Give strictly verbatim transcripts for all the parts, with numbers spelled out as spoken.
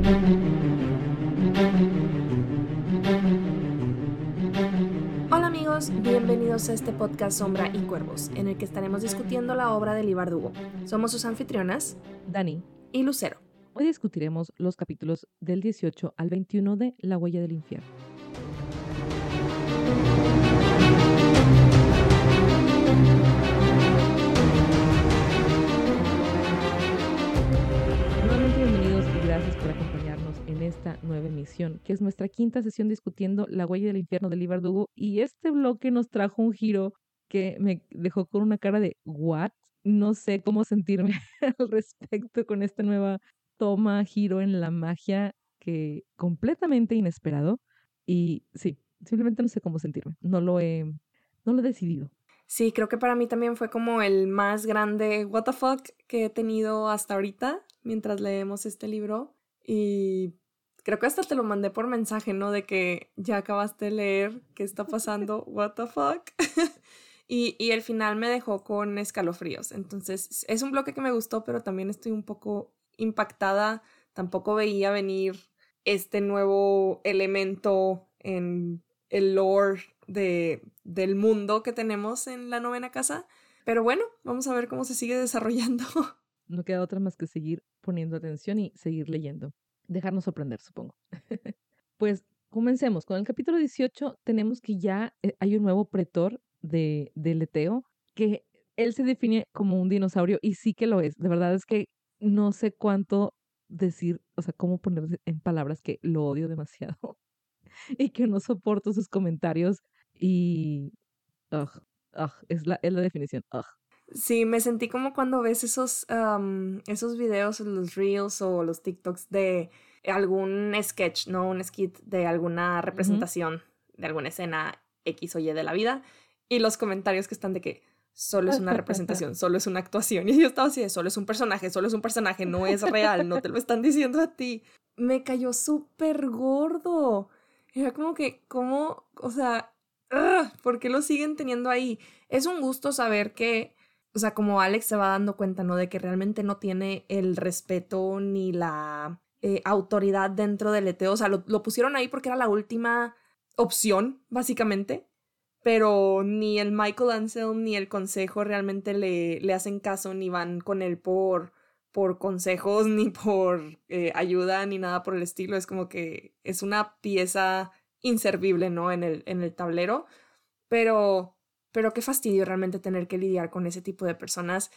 Hola amigos, bienvenidos a este podcast Sombra y Cuervos, en el que estaremos discutiendo la obra de Leigh Bardugo. Somos sus anfitrionas, Dani y Lucero. Hoy discutiremos los capítulos del dieciocho al veintiuno de La huella del infierno. Nuevamente bienvenidos y gracias por acompañarnos en esta nueva emisión, que es nuestra quinta sesión discutiendo La huella del infierno de Leigh Bardugo, y este bloque nos trajo un giro que me dejó con una cara de ¿what? No sé cómo sentirme al respecto con esta nueva toma, giro en la magia que completamente inesperado. Y sí, simplemente no sé cómo sentirme. No lo he, no lo he decidido. Sí, creo que para mí también fue como el más grande what the fuck que he tenido hasta ahorita mientras leemos este libro. Y creo que hasta te lo mandé por mensaje, ¿no? De que ya acabaste de leer, ¿qué está pasando? What the fuck. y, y el final me dejó con escalofríos. Entonces es un bloque que me gustó, pero también estoy un poco impactada. Tampoco veía venir este nuevo elemento en el lore de, del mundo que tenemos en la novena casa. Pero bueno, vamos a ver cómo se sigue desarrollando. No queda otra más que seguir poniendo atención y seguir leyendo. Dejarnos sorprender, supongo. Pues comencemos. Con el capítulo dieciocho tenemos que ya eh, hay un nuevo pretor de, de Leteo, que él se define como un dinosaurio y sí que lo es. De verdad es que no sé cuánto decir, o sea, cómo poner en palabras que lo odio demasiado y que no soporto sus comentarios y... Ugh, ugh, es la, es la definición. Ugh. Sí, me sentí como cuando ves esos, um, esos videos, los reels o los TikToks de algún sketch, ¿no? Un skit de alguna representación uh-huh. de alguna escena X o Y de la vida, y los comentarios que están de que solo es una representación, solo es una actuación. Y yo estaba así de, solo es un personaje, solo es un personaje, no es real, no te lo están diciendo a ti. Me cayó súper gordo. Era como que, ¿cómo? O sea, ugh, ¿por qué lo siguen teniendo ahí? Es un gusto saber que, o sea, como Alex se va dando cuenta, ¿no? De que realmente no tiene el respeto ni la eh, autoridad dentro del Leteo. O sea, lo, lo pusieron ahí porque era la última opción, básicamente. Pero ni el Michael Anselm ni el consejo realmente le, le hacen caso, ni van con él por, por consejos, ni por eh, ayuda, ni nada por el estilo. Es como que es una pieza inservible, ¿no? En el, en el tablero. Pero... Pero qué fastidio realmente tener que lidiar con ese tipo de personas.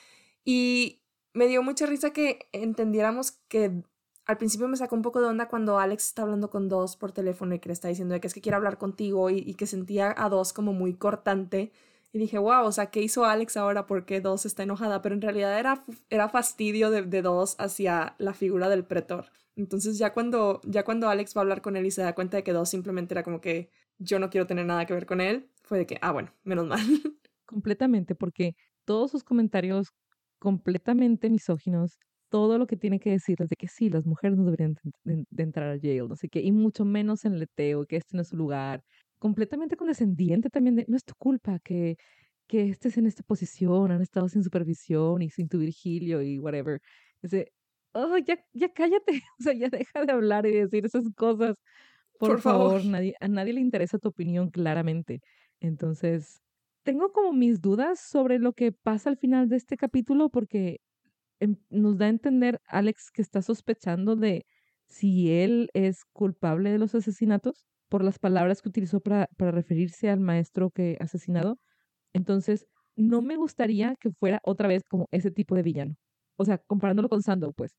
Y me dio mucha risa que entendiéramos que al principio me sacó un poco de onda cuando Alex está hablando con Dos por teléfono y que le está diciendo de que es que quiere hablar contigo y, y que sentía a Dos como muy cortante. Y dije, wow, o sea, ¿qué hizo Alex ahora? ¿Por qué Dos está enojada? Pero en realidad era, era fastidio de, de Dos hacia la figura del pretor. Entonces ya cuando, ya cuando Alex va a hablar con él y se da cuenta de que Dos simplemente era como que yo no quiero tener nada que ver con él, fue de que, ah, bueno, menos mal. Completamente, porque todos sus comentarios completamente misóginos, todo lo que tiene que decir es de que sí, las mujeres no deberían de, de, de entrar a Yale, no sé qué, y mucho menos en Leteo, que este no es su lugar. Completamente condescendiente también de, no es tu culpa que, que estés en esta posición, han estado sin supervisión y sin tu Virgilio y whatever. Dice, oh, ya, ya cállate, o sea, ya deja de hablar y decir esas cosas. Por, Por favor, favor. nadie, a nadie le interesa tu opinión claramente. Entonces, tengo como mis dudas sobre lo que pasa al final de este capítulo porque em, nos da a entender Alex que está sospechando de si él es culpable de los asesinatos por las palabras que utilizó para, para referirse al maestro que asesinado. Entonces, no me gustaría que fuera otra vez como ese tipo de villano. O sea, comparándolo con Sandow, pues.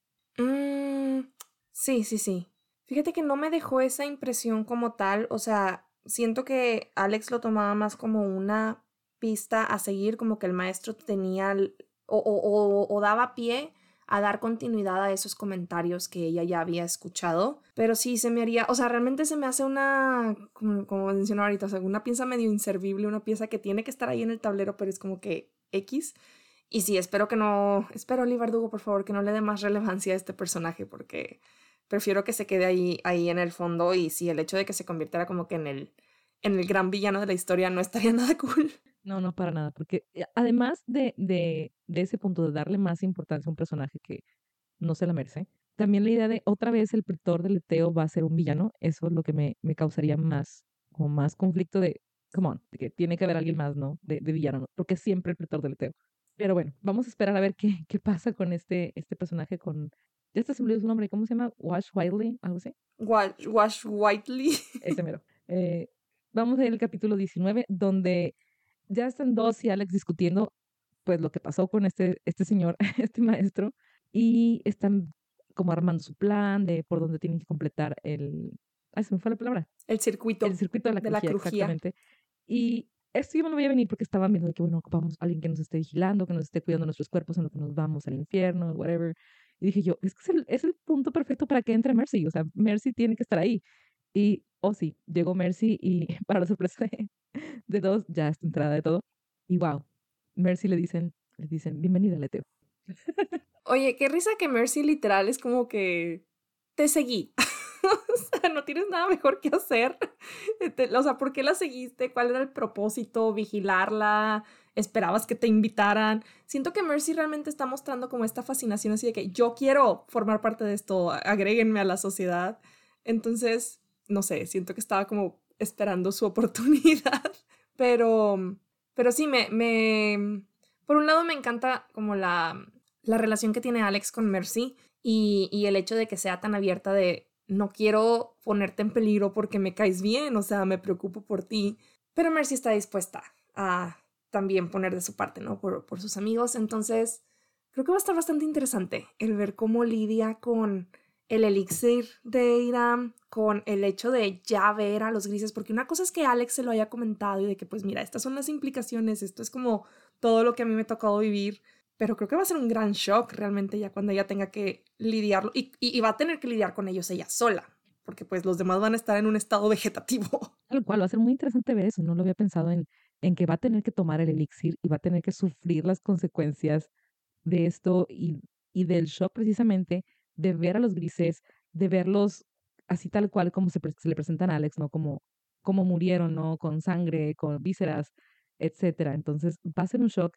Mm, sí, sí, sí. Fíjate que no me dejó esa impresión como tal. O sea, siento que Alex lo tomaba más como una pista a seguir, como que el maestro tenía o, o, o, o daba pie a dar continuidad a esos comentarios que ella ya había escuchado. Pero sí, se me haría, o sea, realmente se me hace una, como, como mencioné ahorita, o sea, una pieza medio inservible, una pieza que tiene que estar ahí en el tablero, pero es como que X. Y sí, espero que no, espero Leigh Bardugo, por favor, que no le dé más relevancia a este personaje, porque prefiero que se quede ahí, ahí en el fondo. Y sí, el hecho de que se convirtiera como que en el, en el gran villano de la historia no estaría nada cool. No, no, para nada, porque además de, de, de ese punto de darle más importancia a un personaje que no se la merece, también la idea de otra vez el pretor del Leteo va a ser un villano, eso es lo que me, me causaría más, como más conflicto de, come on, de que tiene que haber alguien más, ¿no? De, de villano, ¿no? Porque es siempre el pretor del Leteo. Pero bueno, vamos a esperar a ver qué, qué pasa con este, este personaje con, ya está se me olvidó su nombre, ¿cómo se llama? Wash Wiley, algo así. Wash, Wash Whiteley. Ese mero. Eh, vamos a ir al capítulo diecinueve, donde ya están Dos y Alex discutiendo pues lo que pasó con este, este señor, este maestro, y están como armando su plan de por dónde tienen que completar el... Ay, se me fue la palabra. El circuito El circuito de la de la crujía, crujía. exactamente. Y esto yo me lo voy a venir porque estaba viendo de que, bueno, ocupamos a alguien que nos esté vigilando, que nos esté cuidando nuestros cuerpos en lo que nos vamos al infierno, whatever. Y dije yo, es que es el, es el punto perfecto para que entre Mercy. O sea, Mercy tiene que estar ahí. Y, oh sí, llegó Mercy y para la sorpresa de, de Dos, ya está entrada de todo. Y wow, Mercy le dicen, le dicen, bienvenida, Leteo. Oye, qué risa que Mercy literal es como que te seguí. O sea, no tienes nada mejor que hacer. Te- o sea, ¿por qué la seguiste? ¿Cuál era el propósito? ¿Vigilarla? ¿Esperabas que te invitaran? Siento que Mercy realmente está mostrando como esta fascinación así de que yo quiero formar parte de esto, agréguenme a la sociedad. Entonces, no sé, siento que estaba como esperando su oportunidad. Pero, pero sí, me, me... Por un lado me encanta como la, la relación que tiene Alex con Mercy y, y el hecho de que sea tan abierta de no quiero ponerte en peligro porque me caes bien, o sea, me preocupo por ti. Pero Mercy está dispuesta a también poner de su parte, ¿no? Por, por sus amigos. Entonces, creo que va a estar bastante interesante el ver cómo lidia con el elixir de Hiram, con el hecho de ya ver a los grises, porque una cosa es que Alex se lo haya comentado y de que pues mira, estas son las implicaciones, esto es como todo lo que a mí me ha tocado vivir, pero creo que va a ser un gran shock realmente ya cuando ella tenga que lidiarlo y, y, y va a tener que lidiar con ellos ella sola, porque pues los demás van a estar en un estado vegetativo. Tal cual, va a ser muy interesante ver eso. No lo había pensado en, en que va a tener que tomar el elixir y va a tener que sufrir las consecuencias de esto y, y del shock precisamente de ver a los grises, de verlos así tal cual como se, pre- se le presentan a Alex, ¿no? Como, como murieron, ¿no? Con sangre, con vísceras, etcétera. Entonces va a ser un shock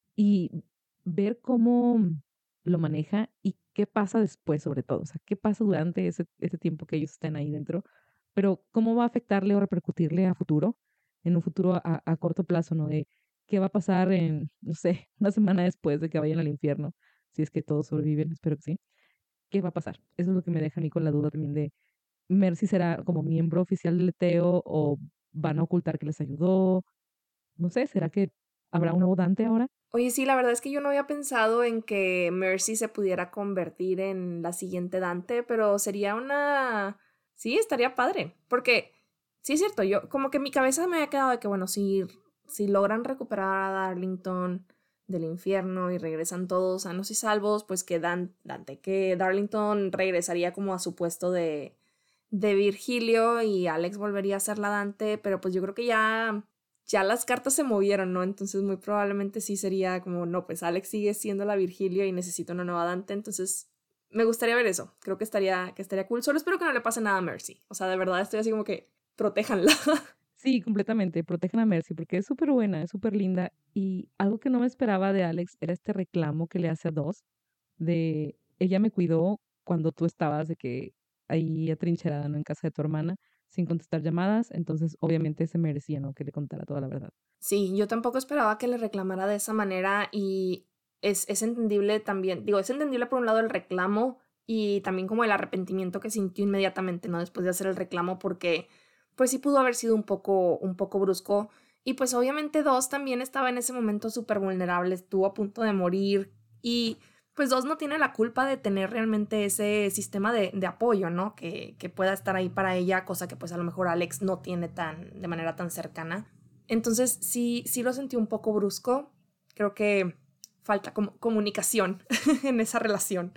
y ver cómo lo maneja y qué pasa después, sobre todo. O sea, qué pasa durante ese, ese tiempo que ellos estén ahí dentro, pero cómo va a afectarle o repercutirle a futuro, en un futuro a, a corto plazo, ¿no? De qué va a pasar en, no sé, una semana después de que vayan al infierno, si es que todos sobreviven, espero que sí. ¿Qué va a pasar? Eso es lo que me deja a mí con la duda también de Mercy será como miembro oficial del Eteo o van a ocultar que les ayudó. No sé, ¿será que habrá un nuevo Dante ahora? Oye, sí, la verdad es que yo no había pensado en que Mercy se pudiera convertir en la siguiente Dante, pero sería una... Sí, estaría padre, porque sí es cierto, yo como que en mi cabeza me había quedado de que, bueno, si, si logran recuperar a Darlington del infierno y regresan todos sanos y salvos, pues que Dan- Dante, que Darlington regresaría como a su puesto de, de Virgilio y Alex volvería a ser la Dante, pero pues yo creo que ya ya las cartas se movieron, ¿no? Entonces muy probablemente sí sería como, no, pues Alex sigue siendo la Virgilio y necesito una nueva Dante, entonces me gustaría ver eso, creo que estaría, que estaría cool, solo espero que no le pase nada a Mercy, o sea, de verdad estoy así como que, protéjanla. Sí, completamente. Protejan a Mercy porque es súper buena, es súper linda. Y algo que no me esperaba de Alex era este reclamo que le hace a Dos de ella me cuidó cuando tú estabas de que ahí atrincherada, ¿no? En casa de tu hermana, sin contestar llamadas. Entonces, obviamente se merecía, ¿no? Que le contara toda la verdad. Sí, yo tampoco esperaba que le reclamara de esa manera y es, es entendible también, digo, es entendible por un lado el reclamo y también como el arrepentimiento que sintió inmediatamente, ¿no? Después de hacer el reclamo porque pues sí pudo haber sido un poco, un poco brusco y pues obviamente Dos también estaba en ese momento súper vulnerable, estuvo a punto de morir y pues Dos no tiene la culpa de tener realmente ese sistema de, de apoyo, ¿no? Que, que pueda estar ahí para ella, cosa que pues a lo mejor Alex no tiene tan, de manera tan cercana. Entonces sí, sí lo sentí un poco brusco. Creo que falta com- comunicación en esa relación.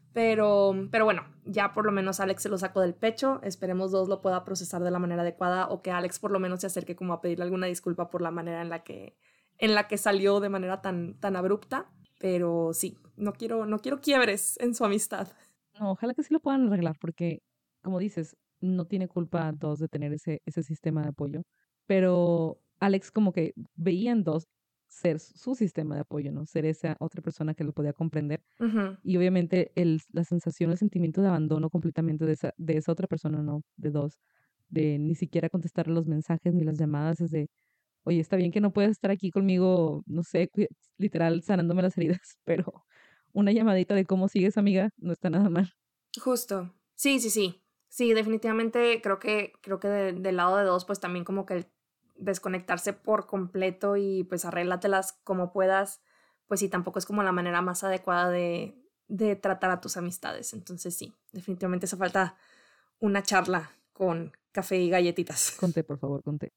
Pero, pero bueno, ya por lo menos Alex se lo sacó del pecho. Esperemos Dos lo pueda procesar de la manera adecuada o que Alex por lo menos se acerque como a pedirle alguna disculpa por la manera en la que, en la que salió de manera tan, tan abrupta. Pero sí, no quiero, no quiero quiebres en su amistad. No, ojalá que sí lo puedan arreglar porque, como dices, no tiene culpa Dos de tener ese, ese sistema de apoyo. Pero Alex como que veía en Dos ser su sistema de apoyo, ¿no? Ser esa otra persona que lo podía comprender. Ujú. Y obviamente el, la sensación, el sentimiento de abandono completamente de esa, de esa otra persona, no de dos, de ni siquiera contestar los mensajes ni las llamadas, es de, oye, está bien que no puedes estar aquí conmigo, no sé, cui- literal sanándome las heridas, pero una llamadita de cómo sigues, amiga, no está nada mal. Justo. Sí, sí, sí. Sí, definitivamente creo que, creo que de- del lado de dos, pues también como que el desconectarse por completo y pues arréglatelas como puedas, pues sí, tampoco es como la manera más adecuada de, de tratar a tus amistades. Entonces sí, definitivamente hace falta una charla con café y galletitas. Conté, por favor, conté.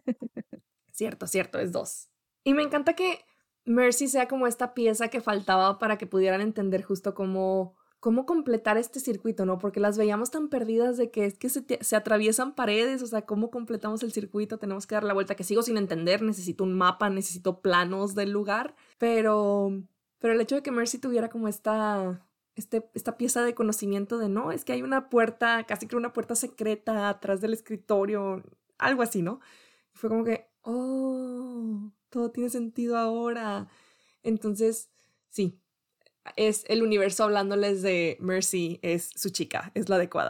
Cierto, cierto, es dos. Y me encanta que Mercy sea como esta pieza que faltaba para que pudieran entender justo cómo, cómo completar este circuito, ¿no? Porque las veíamos tan perdidas de que es que se, te- se atraviesan paredes, o sea, ¿cómo completamos el circuito? Tenemos que dar la vuelta, que sigo sin entender, necesito un mapa, necesito planos del lugar, pero, pero el hecho de que Mercy tuviera como esta, este, esta pieza de conocimiento de, no, es que hay una puerta, casi que una puerta secreta atrás del escritorio, algo así, ¿no? Fue como que, oh, todo tiene sentido ahora. Entonces, sí, es el universo hablándoles de Mercy, es su chica, es la adecuada.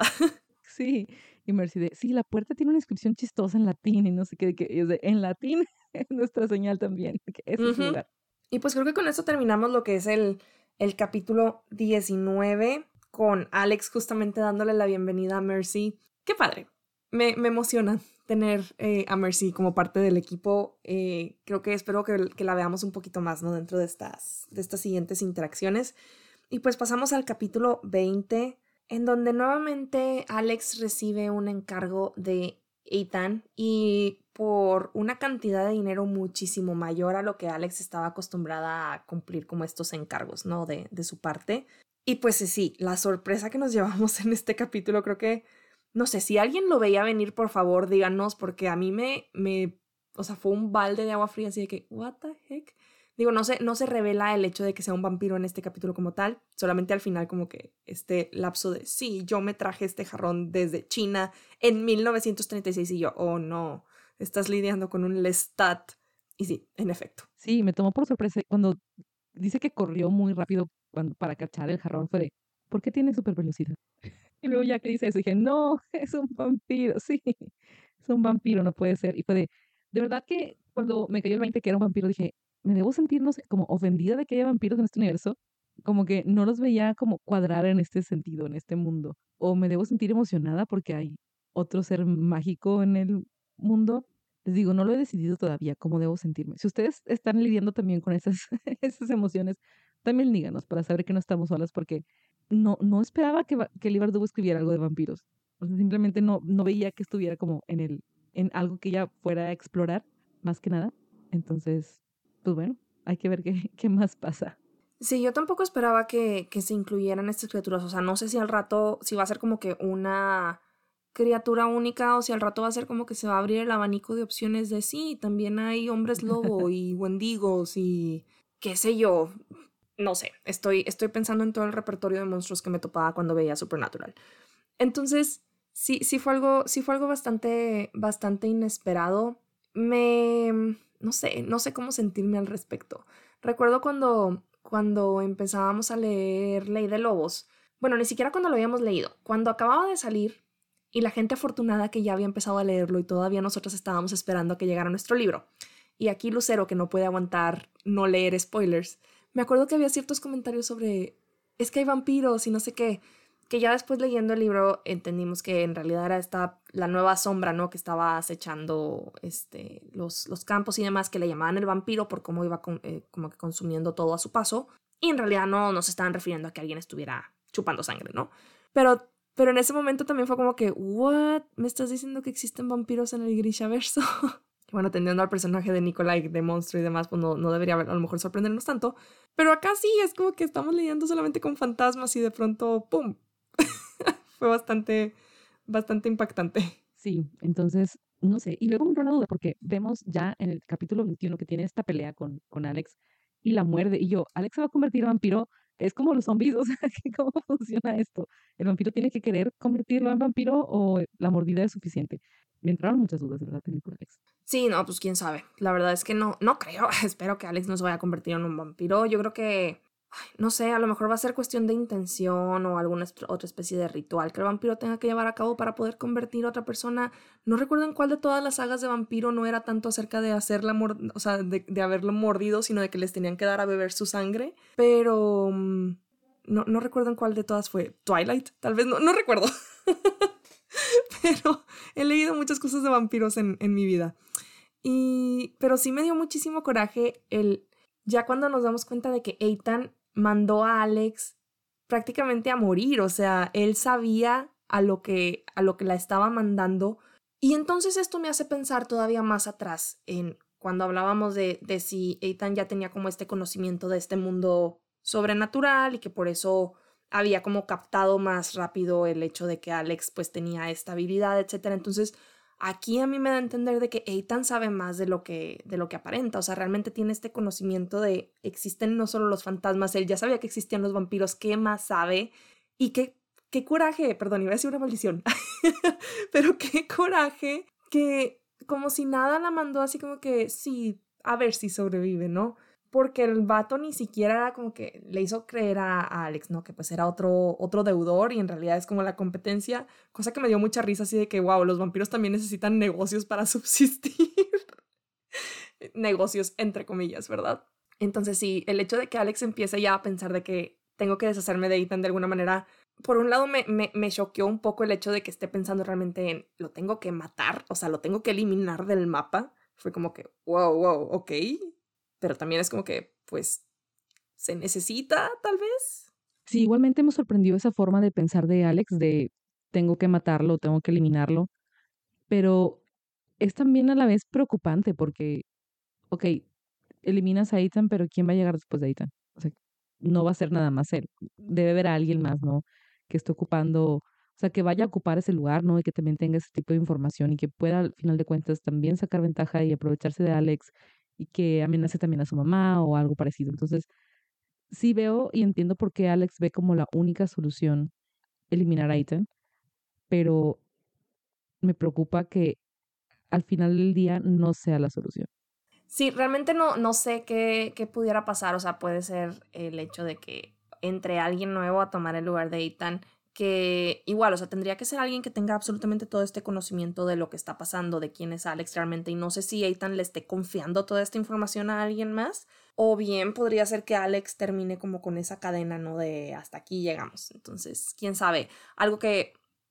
Sí, y Mercy de, sí, la puerta tiene una inscripción chistosa en latín y no sé qué, de que es de, en latín es nuestra señal también, que ese es su Ujú. lugar. Y pues creo que con eso terminamos lo que es el, el capítulo diecinueve, con Alex justamente dándole la bienvenida a Mercy. Qué padre, me, me emociona tener eh, a Mercy como parte del equipo. Eh, creo que espero que, que la veamos un poquito más, ¿no? Dentro de estas, de estas siguientes interacciones. Y pues pasamos al capítulo veinte, en donde nuevamente Alex recibe un encargo de Ethan y por una cantidad de dinero muchísimo mayor a lo que Alex estaba acostumbrada a cumplir como estos encargos, ¿no? De, de su parte. Y pues sí, la sorpresa que nos llevamos en este capítulo, creo que, no sé, si alguien lo veía venir, por favor, díganos, porque a mí me, me, o sea, fue un balde de agua fría, así de que, what the heck? Digo, no se, no se revela el hecho de que sea un vampiro en este capítulo como tal, solamente al final como que este lapso de, sí, yo me traje este jarrón desde China en mil novecientos treinta y seis y yo, oh no, estás lidiando con un Lestat. Y sí, en efecto. Sí, me tomó por sorpresa cuando dice que corrió muy rápido cuando, para cachar el jarrón, fue de, ¿por qué tiene super velocidad? Y luego ya que dice eso, dije, no, es un vampiro, sí, es un vampiro, no puede ser. Y fue de, de verdad que cuando me cayó el veinte que era un vampiro, dije, me debo sentir, no sé, como ofendida de que haya vampiros en este universo, como que no los veía como cuadrar en este sentido, en este mundo. O me debo sentir emocionada porque hay otro ser mágico en el mundo. Les digo, no lo he decidido todavía cómo debo sentirme. Si ustedes están lidiando también con esas, esas emociones, también díganos para saber que no estamos solas, porque no, no esperaba que, va- que Leigh Bardugo escribiera algo de vampiros. O sea, simplemente no, no veía que estuviera como en el, en algo que ella fuera a explorar, más que nada. Entonces, pues bueno, hay que ver qué, qué más pasa. Sí, yo tampoco esperaba que, que se incluyeran estas criaturas. O sea, no sé si al rato, si va a ser como que una criatura única o si al rato va a ser como que se va a abrir el abanico de opciones de sí, también hay hombres lobo y wendigos y qué sé yo. No sé, estoy, estoy pensando en todo el repertorio de monstruos que me topaba cuando veía Supernatural. Entonces, sí, sí fue algo, sí fue algo bastante, bastante inesperado. Me, no sé, no sé cómo sentirme al respecto. Recuerdo cuando, cuando empezábamos a leer Ley de Lobos. Bueno, ni siquiera cuando lo habíamos leído. Cuando acababa de salir y la gente afortunada que ya había empezado a leerlo y todavía nosotros estábamos esperando a que llegara nuestro libro. Y aquí Lucero, que no puede aguantar no leer spoilers, me acuerdo que había ciertos comentarios sobre es que hay vampiros y no sé qué, que ya después leyendo el libro entendimos que en realidad era esta, la nueva sombra, ¿no? Que estaba acechando este, los, los campos y demás, que le llamaban el vampiro por cómo iba con, eh, como que consumiendo todo a su paso. Y en realidad no nos estaban refiriendo a que alguien estuviera chupando sangre, ¿no? Pero, pero en ese momento también fue como que, ¿what? ¿Me estás diciendo que existen vampiros en el Grishaverso? Bueno, atendiendo al personaje de Nikolai, de monstruo y demás, pues no, no debería a lo mejor sorprendernos tanto. Pero acá sí, es como que estamos lidiando solamente con fantasmas y de pronto, ¡pum! Fue bastante, bastante impactante. Sí, entonces, no sé. Y luego me entró una duda porque vemos ya en el capítulo veintiuno que tiene esta pelea con, con Alex y la muerde. Y yo, ¿Alex se va a convertir en vampiro? Es como los zombies, o sea, ¿cómo funciona esto? ¿El vampiro tiene que querer convertirlo en vampiro o la mordida es suficiente? me entraron muchas dudas de la película, Alex. Sí, no, pues quién sabe. La verdad es que no, no creo. Espero que Alex no se vaya a convertir en un vampiro. Yo creo que, ay, no sé, a lo mejor va a ser cuestión de intención o alguna est- otra especie de ritual que el vampiro tenga que llevar a cabo para poder convertir a otra persona. No recuerdo en cuál de todas las sagas de vampiro no era tanto acerca de hacerla, mor- o sea, de, de haberlo mordido, sino de que les tenían que dar a beber su sangre. Pero mm, no, no recuerdo en cuál de todas fue. Twilight, tal vez, no, no recuerdo. Pero he leído muchas cosas de vampiros en, en mi vida. Y, pero sí me dio muchísimo coraje el, ya cuando nos damos cuenta de que Ethan mandó a Alex prácticamente a morir, o sea, él sabía a lo que, a lo que la estaba mandando. Y entonces esto me hace pensar todavía más atrás en cuando hablábamos de, de si Ethan ya tenía como este conocimiento de este mundo sobrenatural y que por eso había como captado más rápido el hecho de que Alex pues tenía esta habilidad, etcétera. Entonces aquí a mí me da a entender de que Ethan sabe más de lo que, de lo que aparenta, o sea, realmente tiene este conocimiento de existen no solo los fantasmas, él ya sabía que existían los vampiros, ¿qué más sabe? Y qué, qué coraje, perdón, iba a decir una maldición, pero qué coraje que como si nada la mandó así como que sí, a ver si sobrevive, ¿no? Porque el vato ni siquiera como que le hizo creer a, a Alex, ¿no? Que pues era otro, otro deudor y en realidad es como la competencia, cosa que me dio mucha risa así de que, wow, los vampiros también necesitan negocios para subsistir. Negocios entre comillas, ¿verdad? Entonces sí, el hecho de que Alex empiece ya a pensar de que tengo que deshacerme de Ethan de alguna manera, por un lado me, me, me choqueó un poco el hecho de que esté pensando realmente en lo tengo que matar, o sea, lo tengo que eliminar del mapa. Fue como que, wow, wow, ok. Pero también es como que, pues, se necesita, tal vez. Sí, igualmente me sorprendió esa forma de pensar de Alex, de tengo que matarlo, tengo que eliminarlo, pero es también a la vez preocupante porque, ok, eliminas a Ethan, pero ¿quién va a llegar después de Ethan? O sea, no va a ser nada más él. Debe haber a alguien más, ¿no? Que esté ocupando, o sea, que vaya a ocupar ese lugar, ¿no? Y que también tenga ese tipo de información y que pueda, al final de cuentas, también sacar ventaja y aprovecharse de Alex y que amenace también a su mamá o algo parecido. Entonces, sí veo y entiendo por qué Alex ve como la única solución eliminar a Ethan, pero me preocupa que al final del día no sea la solución. Sí, realmente no, no sé qué, qué pudiera pasar. O sea, puede ser el hecho de que entre alguien nuevo a tomar el lugar de Ethan, que igual, o sea, tendría que ser alguien que tenga absolutamente todo este conocimiento de lo que está pasando, de quién es Alex realmente, y no sé si Ethan le esté confiando toda esta información a alguien más, o bien podría ser que Alex termine como con esa cadena, ¿no? De hasta aquí llegamos. Entonces, quién sabe. Algo que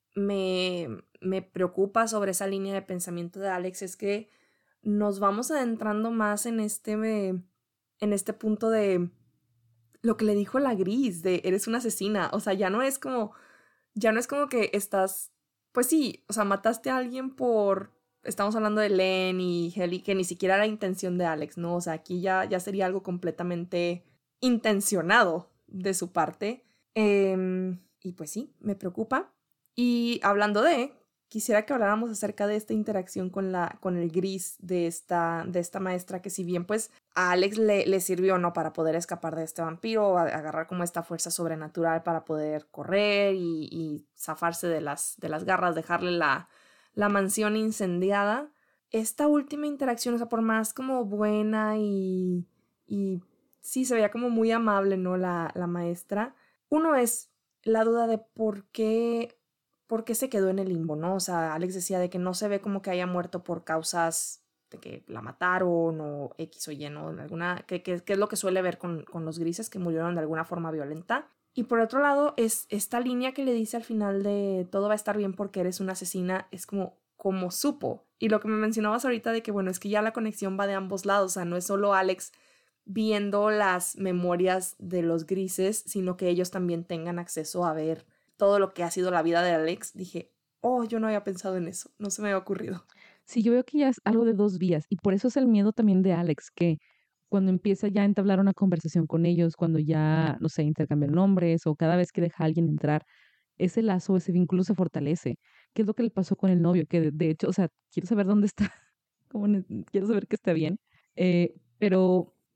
me, me preocupa sobre esa línea de pensamiento de Alex es que nos vamos adentrando más en este, en este punto de lo que le dijo la Gris, de eres una asesina. O sea, ya no es como, ya no es como que estás, pues sí, o sea, mataste a alguien por, estamos hablando de Len y Helly, que ni siquiera era intención de Alex, ¿no? O sea, aquí ya, ya sería algo completamente intencionado de su parte. Eh, y pues sí, me preocupa. Y hablando de, quisiera que habláramos acerca de esta interacción con, la, con el Gris de esta, de esta maestra, que si bien pues a Alex le, le sirvió, ¿no? Para poder escapar de este vampiro, a, agarrar como esta fuerza sobrenatural para poder correr y, y zafarse de las, de las garras, dejarle la, la mansión incendiada. Esta última interacción, o sea, por más como buena y, y sí, se veía como muy amable, ¿no? La, la maestra. Uno es la duda de por qué por qué se quedó en el limbo, ¿no? O sea, Alex decía de que no se ve como que haya muerto por causas de que la mataron o X o Y, ¿no? Alguna, que, que, que es lo que suele ver con, con los grises, que murieron de alguna forma violenta. Y por otro lado, es esta línea que le dice al final de todo va a estar bien porque eres una asesina, es como, como supo. Y lo que me mencionabas ahorita de que, bueno, es que ya la conexión va de ambos lados, o sea, no es solo Alex viendo las memorias de los grises, sino que ellos también tengan acceso a ver todo lo que ha sido la vida de Alex. Dije, oh, yo no había pensado en eso, no se me había ocurrido. Sí, yo veo que ya es algo de dos vías y por eso es el miedo también de Alex, que cuando empieza ya a entablar una conversación con ellos, cuando ya, no sé, intercambian nombres o cada vez que deja a alguien entrar, ese lazo, ese vínculo se fortalece. ¿Qué es lo que le pasó con el novio? Que de, de hecho, o sea, quiero saber dónde está, como ne- quiero saber que está bien, eh, pero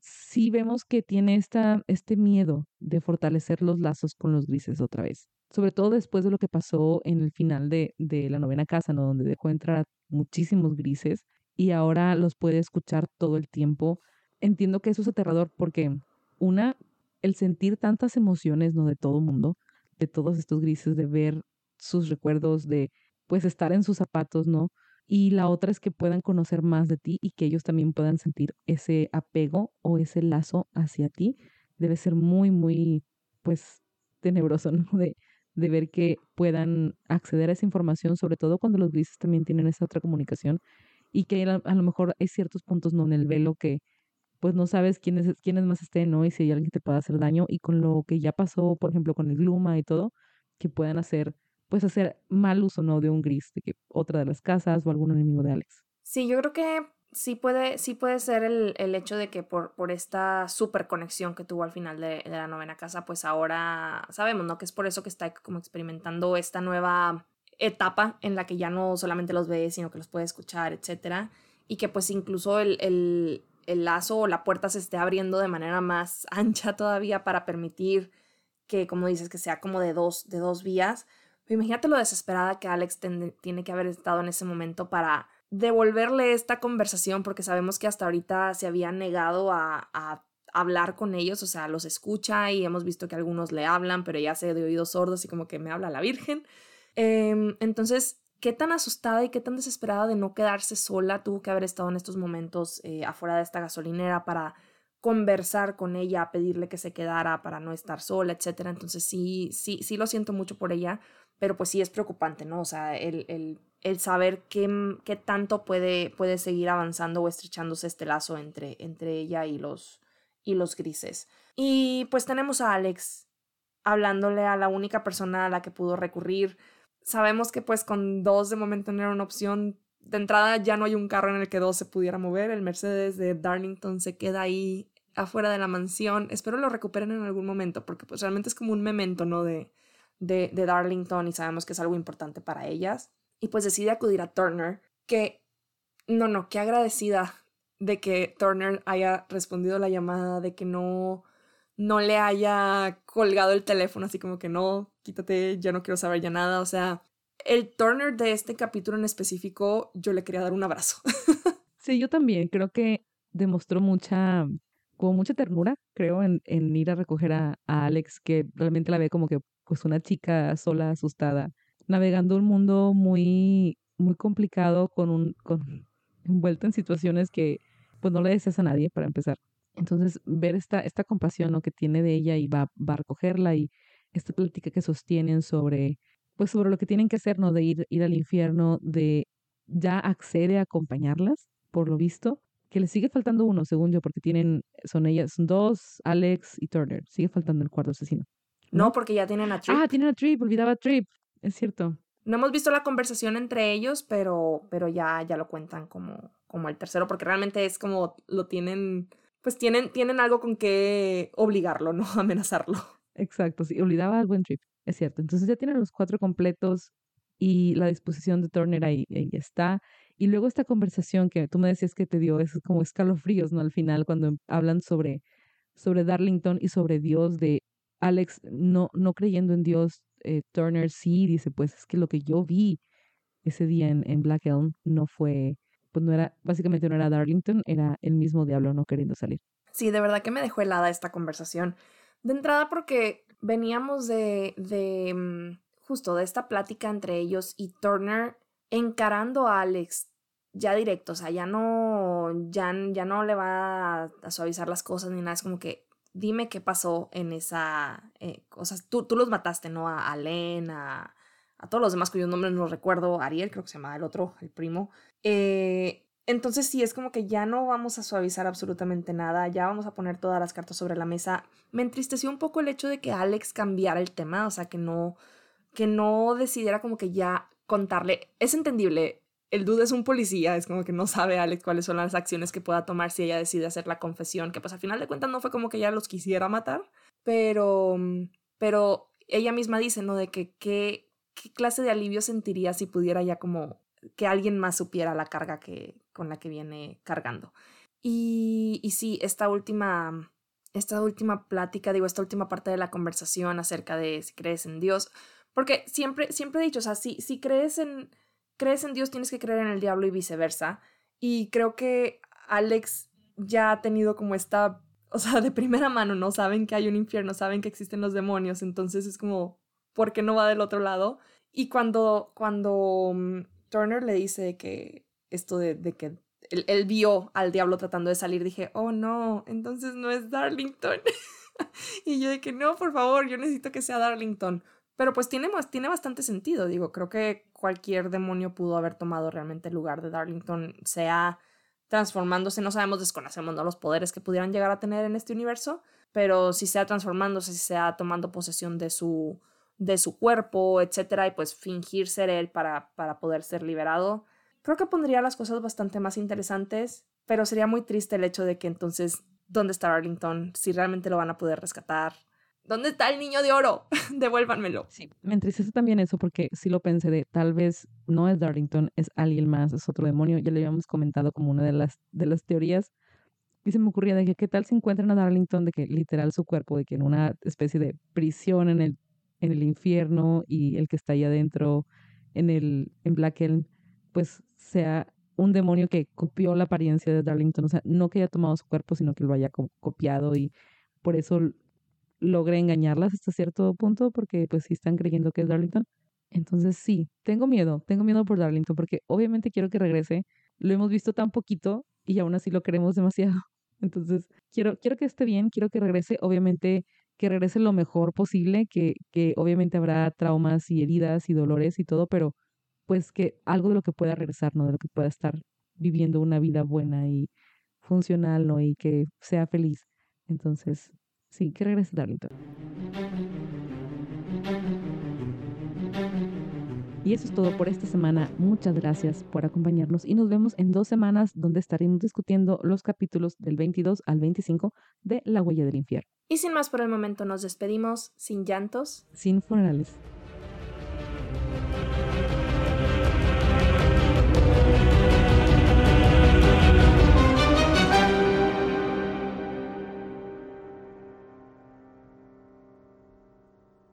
sí vemos que tiene esta, este miedo de fortalecer los lazos con los grises otra vez. Sobre todo después de lo que pasó en el final de, de la novena casa, ¿no? Donde dejó entrar a muchísimos grises y ahora los puede escuchar todo el tiempo. Entiendo que eso es aterrador porque, una, el sentir tantas emociones, ¿no? De todo mundo, de todos estos grises, de ver sus recuerdos, de pues estar en sus zapatos, ¿no? Y la otra es que puedan conocer más de ti y que ellos también puedan sentir ese apego o ese lazo hacia ti. Debe ser muy, muy, pues, tenebroso, ¿no? De, de ver que puedan acceder a esa información, sobre todo cuando los grises también tienen esa otra comunicación y que a, a lo mejor hay ciertos puntos, ¿no? En el velo que pues no sabes quiénes, quiénes más estén, ¿no? Y si hay alguien que te pueda hacer daño y con lo que ya pasó, por ejemplo, con el Gluma y todo, que puedan hacer, pues hacer mal uso, ¿no? De un gris, de que otra de las casas o algún enemigo de Alex. Sí, yo creo que sí puede, sí puede ser el, el hecho de que por, por esta super conexión que tuvo al final de, de la novena casa, pues ahora sabemos, ¿no? Que es por eso que está como experimentando esta nueva etapa en la que ya no solamente los ve, sino que los puede escuchar, etcétera. Y que pues incluso el, el, el lazo o la puerta se esté abriendo de manera más ancha todavía para permitir que, como dices, que sea como de dos, de dos vías. Pero imagínate lo desesperada que Alex ten, tiene que haber estado en ese momento para devolverle esta conversación, porque sabemos que hasta ahorita se había negado a, a hablar con ellos, o sea, los escucha y hemos visto que algunos le hablan, pero ya se de oídos sordos y como que me habla la Virgen. Eh, entonces, qué tan asustada y qué tan desesperada de no quedarse sola tuvo que haber estado en estos momentos eh, afuera de esta gasolinera para conversar con ella, pedirle que se quedara para no estar sola, etcétera. Entonces sí, sí, sí lo siento mucho por ella, pero pues sí es preocupante, ¿no? O sea, el, el, el saber qué, qué tanto puede, puede seguir avanzando o estrechándose este lazo entre, entre ella y los, y los grises. Y pues tenemos a Alex hablándole a la única persona a la que pudo recurrir. Sabemos que pues con dos de momento no era una opción. De entrada ya no hay un carro en el que dos se pudiera mover. El Mercedes de Darlington se queda ahí afuera de la mansión. Espero lo recuperen en algún momento porque pues realmente es como un memento, ¿no? De, de, de Darlington y sabemos que es algo importante para ellas. Y pues decide acudir a Turner, que no, no, qué agradecida de que Turner haya respondido la llamada, de que no, no le haya colgado el teléfono, así como que no, quítate, ya no quiero saber ya nada. O sea, el Turner de este capítulo en específico, yo le quería dar un abrazo. Sí, yo también creo que demostró mucha, como mucha ternura, creo, en, en ir a recoger a, a Alex, que realmente la ve como que pues una chica sola, asustada, navegando un mundo muy, muy complicado, con un, con envuelta en situaciones que pues no le deseas a nadie para empezar. Entonces, ver esta, esta compasión, ¿no? Que tiene de ella y va, va a recogerla y esta plática que sostienen sobre, pues sobre lo que tienen que hacer, ¿no? De ir, ir al infierno, de ya accede a acompañarlas, por lo visto, que les sigue faltando uno, según yo, porque tienen, son ellas, son dos, Alex y Turner. Sigue faltando el cuarto asesino, No, ¿no? porque ya tienen a Ah, Trip. tienen a Trip, olvidaba a Trip, es cierto. No hemos visto la conversación entre ellos, pero, pero ya, ya lo cuentan como, como el tercero, porque realmente es como lo tienen, pues tienen, tienen algo con que obligarlo, ¿no? Amenazarlo. Exacto, sí, olvidaba al buen Trip, es cierto. Entonces ya tienen los cuatro completos y la disposición de Turner ahí, ahí está. Y luego esta conversación que tú me decías que te dio, es como escalofríos, ¿no? Al final, cuando hablan sobre, sobre Darlington y sobre Dios, de Alex no, no creyendo en Dios, eh, Turner sí dice, pues es que lo que yo vi ese día en, en Black Elm no fue, pues no era, básicamente no era Darlington, era el mismo diablo no queriendo salir. Sí, de verdad que me dejó helada esta conversación. De entrada porque veníamos de, de mm, justo de esta plática entre ellos y Turner encarando a Alex ya directo, o sea, ya no, ya, ya no le va a, a suavizar las cosas ni nada, es como que dime qué pasó en esa, eh, o sea, tú, tú los mataste, ¿no? A, a Len, a, a todos los demás cuyos nombres no recuerdo, Ariel creo que se llamaba el otro, el primo. Eh, entonces sí, es como que ya no vamos a suavizar absolutamente nada, ya vamos a poner todas las cartas sobre la mesa. Me entristeció un poco el hecho de que Alex cambiara el tema, o sea, que no, que no decidiera como que ya contarle. Es entendible, el dude es un policía, es como que no sabe Alex cuáles son las acciones que pueda tomar si ella decide hacer la confesión, que pues al final de cuentas no fue como que ella los quisiera matar, pero, pero ella misma dice, ¿no? De que qué, qué clase de alivio sentiría si pudiera ya como que alguien más supiera la carga que, con la que viene cargando. Y, y sí, esta última, esta última plática, digo, esta última parte de la conversación acerca de si crees en Dios, porque siempre, siempre he dicho, o sea, si, si crees en, crees en Dios, tienes que creer en el diablo y viceversa. Y creo que Alex ya ha tenido como esta, o sea, de primera mano, ¿no? Saben que hay un infierno, saben que existen los demonios, entonces es como, ¿por qué no va del otro lado? Y cuando, cuando um, Turner le dice que esto de, de que él, él vio al diablo tratando de salir, dije, oh no, entonces no es Darlington. Y yo de que no, por favor, yo necesito que sea Darlington. Pero pues tiene, tiene bastante sentido, digo, creo que cualquier demonio pudo haber tomado realmente el lugar de Darlington, sea transformándose, no sabemos, desconocemos, ¿no?, los poderes que pudieran llegar a tener en este universo, pero si sea transformándose, si sea tomando posesión de su, de su cuerpo, etcétera, y pues fingir ser él para, para poder ser liberado, creo que pondría las cosas bastante más interesantes, pero sería muy triste el hecho de que entonces, ¿dónde está Darlington? Si realmente lo van a poder rescatar. ¿Dónde está el niño de oro? Devuélvanmelo. Sí, me entristece también eso porque sí lo pensé de tal vez no es Darlington, es alguien más, es otro demonio. Ya le habíamos comentado como una de las, de las teorías y se me ocurría de que qué tal se encuentran a Darlington, de que literal su cuerpo, de que en una especie de prisión en el, en el infierno y el que está ahí adentro en el en Black Elm, pues sea un demonio que copió la apariencia de Darlington, o sea, no que haya tomado su cuerpo, sino que lo haya co- copiado y por eso logré engañarlas hasta cierto punto porque pues sí están creyendo que es Darlington. Entonces sí, tengo miedo, tengo miedo por Darlington porque obviamente quiero que regrese. Lo hemos visto tan poquito y aún así lo queremos demasiado. Entonces quiero, quiero que esté bien, quiero que regrese, obviamente que regrese lo mejor posible, que, que obviamente habrá traumas y heridas y dolores y todo, pero pues que algo de lo que pueda regresar, ¿no? De lo que pueda estar viviendo una vida buena y funcional, ¿no? Y que sea feliz. Entonces, sí, que regrese Darlington. Y eso es todo por esta semana. Muchas gracias por acompañarnos y nos vemos en dos semanas donde estaremos discutiendo los capítulos del veintidós al veinticinco de La Huella del Infierno. Y sin más por el momento nos despedimos, sin llantos, Sin funerales.